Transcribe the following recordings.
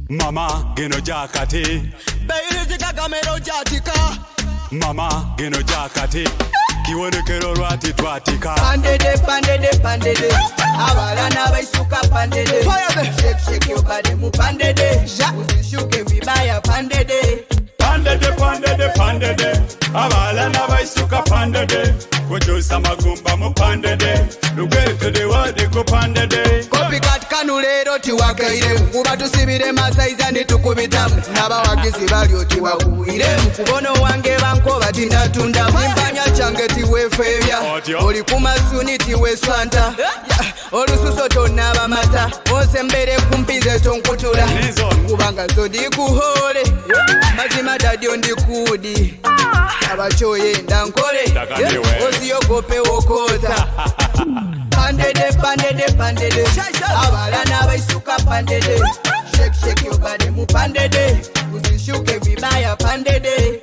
Mama gino jakati Beirizika kamero jatika Mama gino jakati Kiwonekero lwati twatika Pandede Abalana baisuka pandede Shake your body mu pandede Usishuke vibaya pandede Pandede Abalana baisuka pandede Kujusa magumba mu pandede Lugeto de wadi ku pandede Copycat kanulero tiwakaire Kuba tusibire masaiza nitukubitamu N'abawagizi bali otiwakuire Kubono wange banko batinda tunda Mimpanya change tiwefebya Oli kumasuni tiweswanta Olususo tonaba mata Ose mbere kumpize tonkutula Kubanga zodi kuhole Mazima dadio ndikudi Sabachoye ndankole Osiyogope wokota Pandede Abalana baisuka pandede Shake your body mu pandede Usishuke vibaya pandede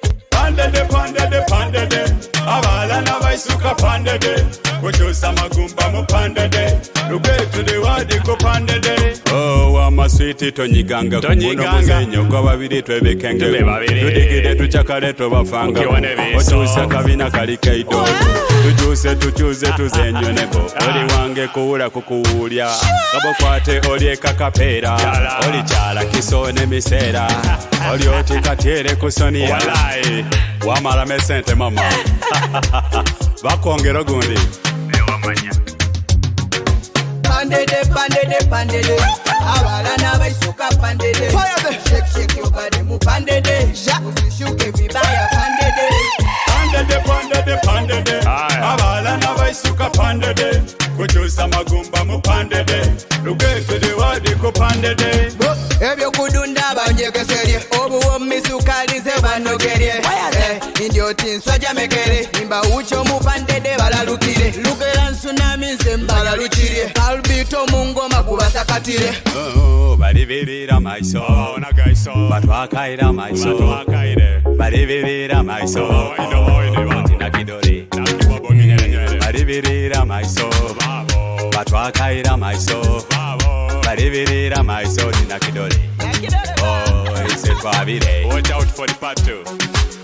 Abalana baisuka pandede Kujusa magumba mu pandede Lugeto de wadi ku pandede Oh wama sweeti tonyiganga Kuno muzenyo kwa babiri twebekenge Tudigide tuchakale tobafanga Otuusa kabina kalikeido Tujuze tuzenyoneko Oli wange kuwula kukuwulya Kabo kwate oli ekakapera Oli chala kisone misera Oli oti katyere kusonia Wamala mesente mama Bakongero gundi Pandede Abalana baisuka pandede Shake your body mu pandede Usishuke vibaya pandede Abalana baisuka pandede Kujusa magumba mu pandede Lugeto de wadi ku pandede Ebyo kudunda banjekeserye Obuwo misukalize banogerye Indio tinswa jamekere Imba ucho mu pandede balalukire Lukera tsunami nse mbalalukire Albito mungoma kubasakatire Balibirira maiso Batwakaira maiso Balibirira maiso Tina kidore Balibirira maiso Batwakaira maiso Balibirira maiso Tina kidore Oh, it's a Watch out for the part 2